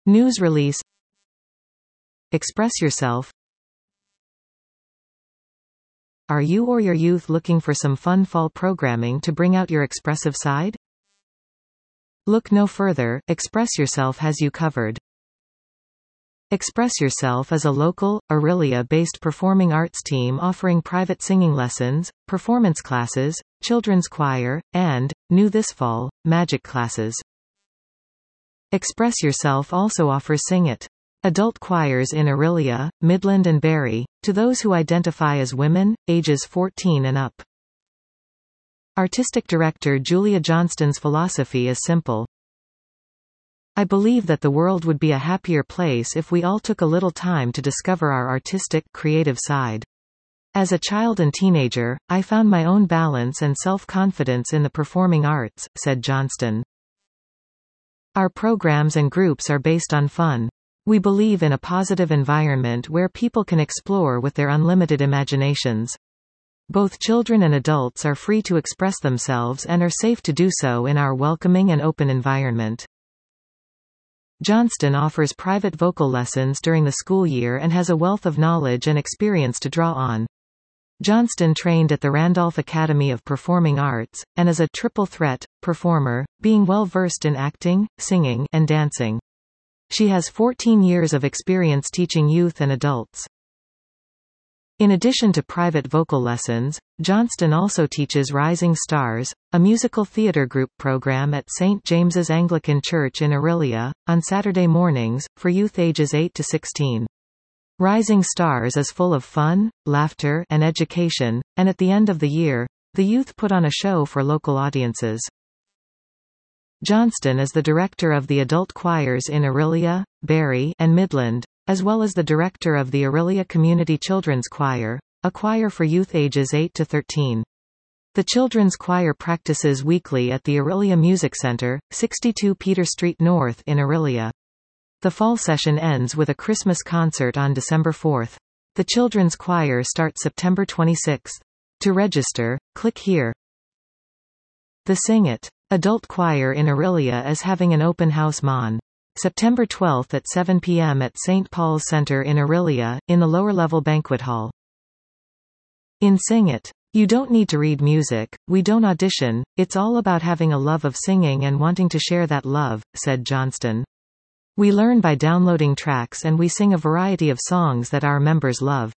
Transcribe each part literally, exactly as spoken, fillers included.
News release. Express yourself. Are you or your youth looking for some fun fall programming to bring out your expressive side? Look no further, Express Yourself has you covered. Express Yourself is a local, Orillia-based performing arts team offering private singing lessons, performance classes, children's choir, and, new this fall, magic classes. Express Yourself also offers Sing It! Adult choirs in Orillia, Midland and Barrie, to those who identify as women, ages fourteen and up. Artistic Director Julia Johnston's philosophy is simple. I believe that the world would be a happier place if we all took a little time to discover our artistic, creative side. As a child and teenager, I found my own balance and self-confidence in the performing arts, said Johnston. Our programs and groups are based on fun. We believe in a positive environment where people can explore with their unlimited imaginations. Both children and adults are free to express themselves and are safe to do so in our welcoming and open environment. Johnston offers private vocal lessons during the school year and has a wealth of knowledge and experience to draw on. Johnston trained at the Randolph Academy of Performing Arts, and is a triple threat performer, being well versed in acting, singing, and dancing. She has fourteen years of experience teaching youth and adults. In addition to private vocal lessons, Johnston also teaches Rising Stars, a musical theatre group program at Saint James's Anglican Church in Orillia, on Saturday mornings, for youth ages eight to sixteen. Rising Stars is full of fun, laughter, and education, and at the end of the year, the youth put on a show for local audiences. Johnston is the director of the adult choirs in Orillia, Barrie, and Midland, as well as the director of the Orillia Community Children's Choir, a choir for youth ages eight to thirteen. The children's choir practices weekly at the Orillia Music Center, sixty-two Peter Street North in Orillia. The fall session ends with a Christmas concert on December fourth. The children's choir starts September twenty-sixth. To register, click here. The Sing It! Adult choir in Orillia is having an open house on September twelfth at seven p m at Saint Paul's Center in Orillia, in the lower-level banquet hall. In Sing It! You don't need to read music, we don't audition, it's all about having a love of singing and wanting to share that love, said Johnston. We learn by downloading tracks and we sing a variety of songs that our members love.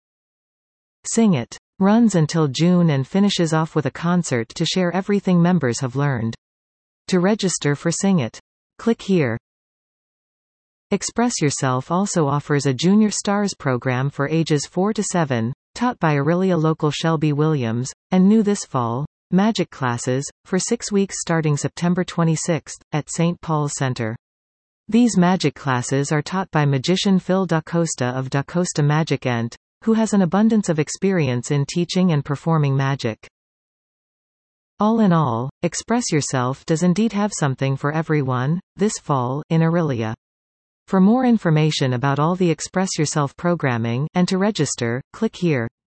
Sing It! Runs until June and finishes off with a concert to share everything members have learned. To register for Sing It! Click here. Express Yourself also offers a Junior Stars program for ages four to seven, taught by Orillia local Shelby Williams, and new this fall, magic classes, for six weeks starting September twenty-sixth, at Saint Paul's Center. These magic classes are taught by magician Phil DaCosta of DaCosta Magic Ent, who has an abundance of experience in teaching and performing magic. All in all, Express Yourself does indeed have something for everyone, this fall, in Orillia. For more information about all the Express Yourself programming, and to register, click here.